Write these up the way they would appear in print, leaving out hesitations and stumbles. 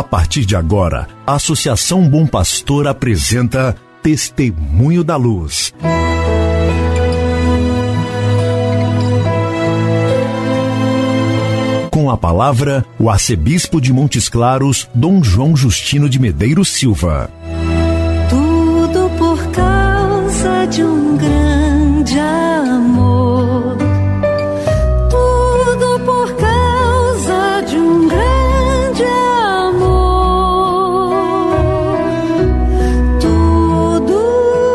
A partir de agora, a Associação Bom Pastor apresenta Testemunho da Luz. Com a palavra, o arcebispo de Montes Claros, Dom João Justino de Medeiros Silva. Tudo por causa de um grande amor. Tudo por causa de um grande amor. Tudo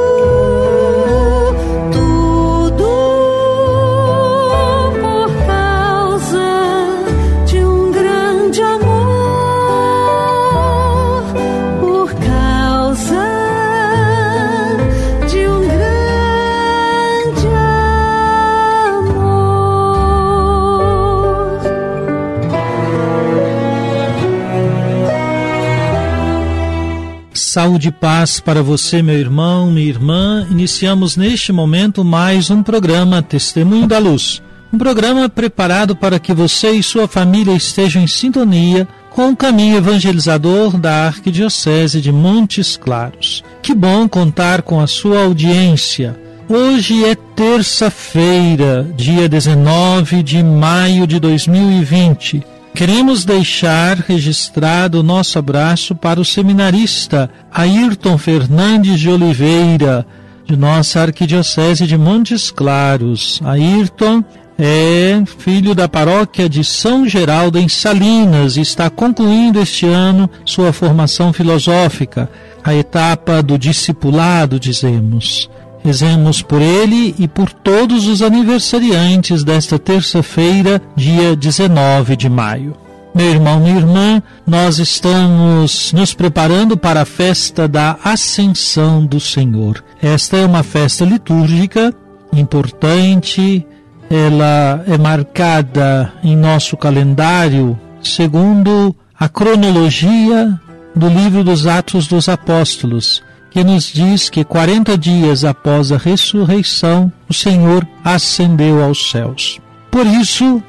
por causa de um grande amor. Por causa de um grande amor. Saúde e paz para você, meu irmão, minha irmã. Iniciamos neste momento mais um programa Testemunho da Luz. Um programa preparado para que você e sua família estejam em sintonia com o caminho evangelizador da Arquidiocese de Montes Claros. Que bom contar com a sua audiência. Hoje é terça-feira, dia 19 de maio de 2020. Queremos deixar registrado o nosso abraço para o seminarista Ayrton Fernandes de Oliveira, de nossa Arquidiocese de Montes Claros. Ayrton é filho da paróquia de São Geraldo, em Salinas, e está concluindo este ano sua formação filosófica, a etapa do discipulado, dizemos. Rezemos por ele e por todos os aniversariantes desta terça-feira, dia 19 de maio. Meu irmão, minha irmã, nós estamos nos preparando para a festa da Ascensão do Senhor. Esta é uma festa litúrgica importante. Ela é marcada em nosso calendário segundo a cronologia do livro dos Atos dos Apóstolos, que nos diz que 40 dias após a ressurreição, o Senhor ascendeu aos céus. Por isso,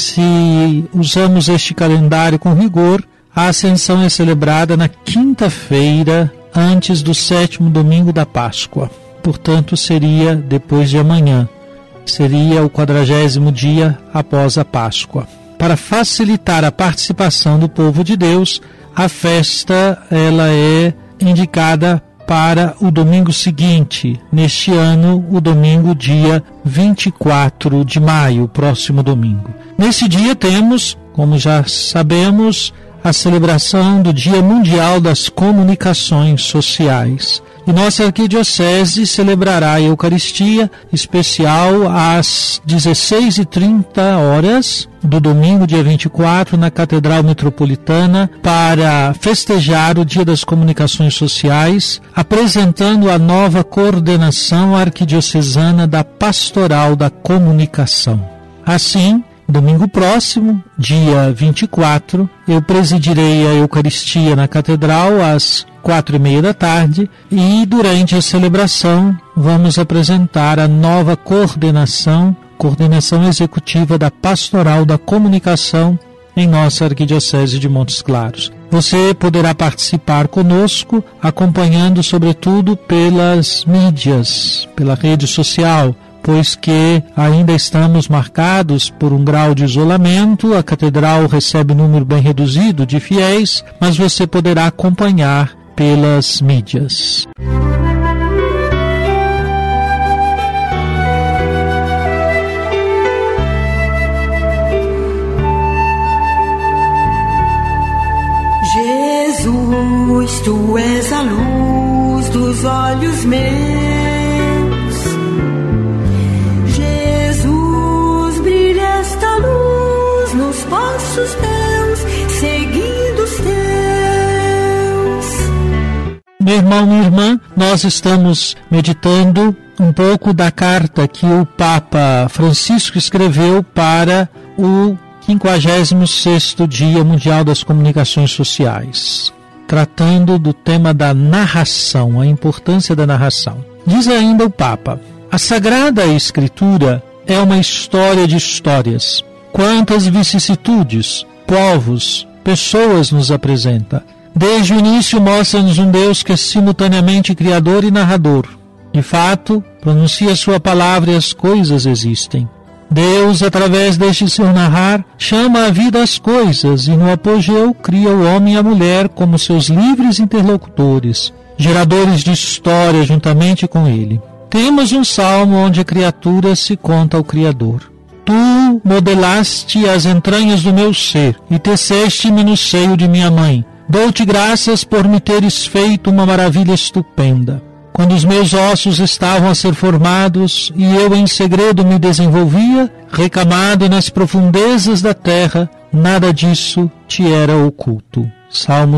se usamos este calendário com rigor, a Ascensão é celebrada na quinta-feira, antes do 7º domingo da Páscoa. Portanto, seria depois de amanhã. Seria o 40º dia após a Páscoa. Para facilitar a participação do povo de Deus, a festa ela é indicada para o domingo seguinte, neste ano, o domingo dia 24 de maio, próximo domingo. Nesse dia temos, como já sabemos, a celebração do Dia Mundial das Comunicações Sociais. E nossa Arquidiocese celebrará a Eucaristia especial às 16h30 do domingo, dia 24, na Catedral Metropolitana, para festejar o Dia das Comunicações Sociais, apresentando a nova coordenação arquidiocesana da Pastoral da Comunicação. Assim, domingo próximo, dia 24, eu presidirei a Eucaristia na Catedral às 4h30 da tarde e durante a celebração vamos apresentar a nova coordenação executiva da Pastoral da Comunicação em nossa Arquidiocese de Montes Claros. Você poderá participar conosco acompanhando sobretudo pelas mídias, pela rede social, pois que ainda estamos marcados por um grau de isolamento. A catedral recebe número bem reduzido de fiéis, mas você poderá acompanhar pelas mídias. Jesus, tu és a luz dos olhos meus. Jesus, brilha esta luz nos passos meus, seguindo os teus. Meu irmão, minha irmã, nós estamos meditando um pouco da carta que o Papa Francisco escreveu para o 56º Dia Mundial das Comunicações Sociais, tratando do tema da narração, a importância da narração. Diz ainda o Papa: a Sagrada Escritura é uma história de histórias. Quantas vicissitudes, povos, pessoas nos apresenta. Desde o início mostra-nos um Deus que é simultaneamente criador e narrador. De fato, pronuncia sua palavra e as coisas existem. Deus, através deste seu narrar, chama à vida as coisas e no apogeu cria o homem e a mulher como seus livres interlocutores, geradores de história juntamente com ele. Temos um salmo onde a criatura se conta ao Criador. Tu modelaste as entranhas do meu ser e teceste-me no seio de minha mãe. Dou-te graças por me teres feito uma maravilha estupenda. Quando os meus ossos estavam a ser formados e eu em segredo me desenvolvia, recamado nas profundezas da terra, nada disso te era oculto. Salmo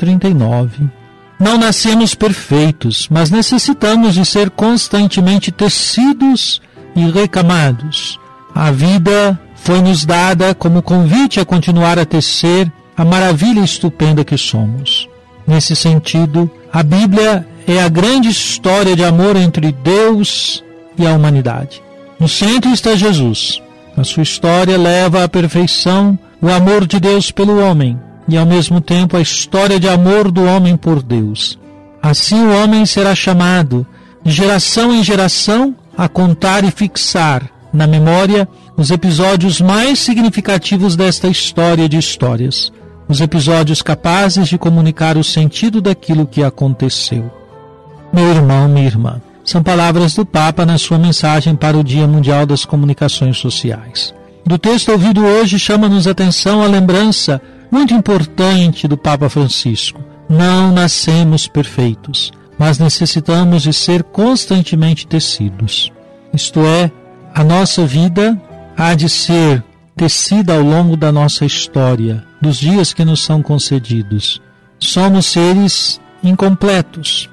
139. Não nascemos perfeitos, mas necessitamos de ser constantemente tecidos e recamados. A vida foi-nos dada como convite a continuar a tecer a maravilha estupenda que somos. Nesse sentido, a Bíblia é a grande história de amor entre Deus e a humanidade. No centro está Jesus. A sua história leva à perfeição o amor de Deus pelo homem e, ao mesmo tempo, a história de amor do homem por Deus. Assim o homem será chamado, de geração em geração, a contar e fixar na memória os episódios mais significativos desta história de histórias, os episódios capazes de comunicar o sentido daquilo que aconteceu. Meu irmão, minha irmã, são palavras do Papa na sua mensagem para o Dia Mundial das Comunicações Sociais. Do texto ouvido hoje chama-nos a atenção a lembrança muito importante do Papa Francisco. Não nascemos perfeitos, mas necessitamos de ser constantemente tecidos. Isto é, a nossa vida há de ser tecida ao longo da nossa história, dos dias que nos são concedidos. Somos seres incompletos.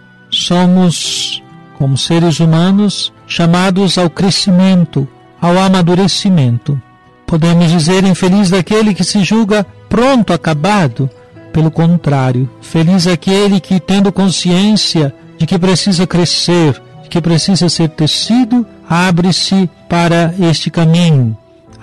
Somos, como seres humanos, chamados ao crescimento, ao amadurecimento. Podemos dizer infeliz daquele que se julga pronto, acabado. Pelo contrário, feliz aquele que, tendo consciência de que precisa crescer, de que precisa ser tecido, abre-se para este caminho,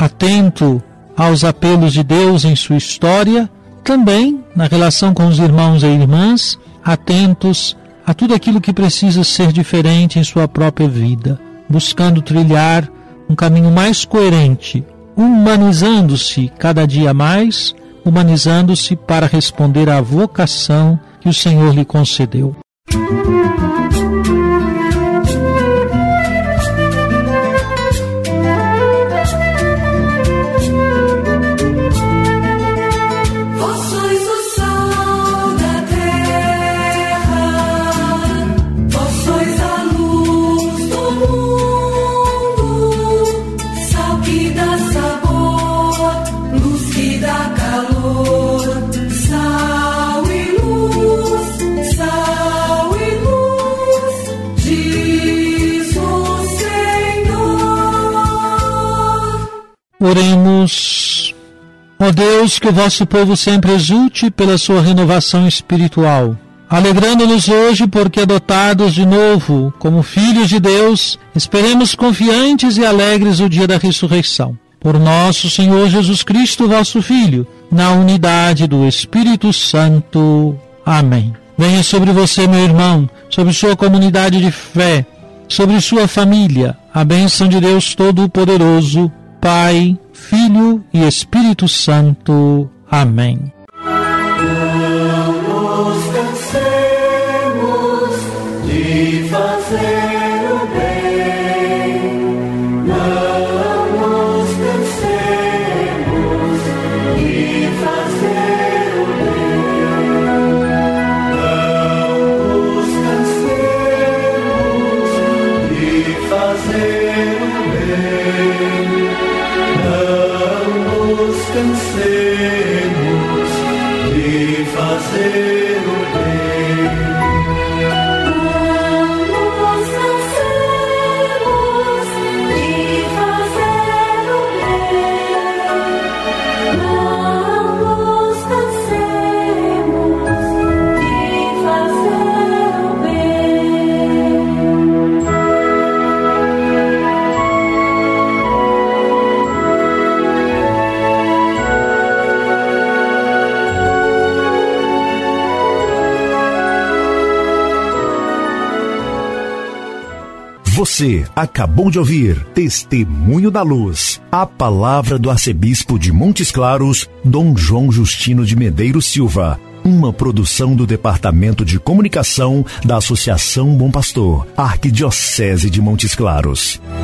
atento aos apelos de Deus em sua história, também na relação com os irmãos e irmãs, atentos a tudo aquilo que precisa ser diferente em sua própria vida, buscando trilhar um caminho mais coerente, humanizando-se cada dia mais, humanizando-se para responder à vocação que o Senhor lhe concedeu. Oremos. Ó Deus, que o vosso povo sempre exulte pela sua renovação espiritual, alegrando-nos hoje porque, adotados de novo como filhos de Deus, esperemos confiantes e alegres o dia da ressurreição. Por nosso Senhor Jesus Cristo, vosso Filho, na unidade do Espírito Santo. Amém. Venha sobre você, meu irmão, sobre sua comunidade de fé, sobre sua família, a bênção de Deus Todo-Poderoso, Pai, Filho e Espírito Santo. Amém. Não nos cansemos de fazer o bem. Não nos cansemos de fazer o bem. Não nos cansemos de fazer o bem. Não nos cansemos de fazer o bem. Não nos cansemos de fazer o bem. Não nos cansemos de fazer o bem. Você acabou de ouvir Testemunho da Luz, a palavra do arcebispo de Montes Claros, Dom João Justino de Medeiros Silva. Uma produção do Departamento de Comunicação da Associação Bom Pastor, Arquidiocese de Montes Claros.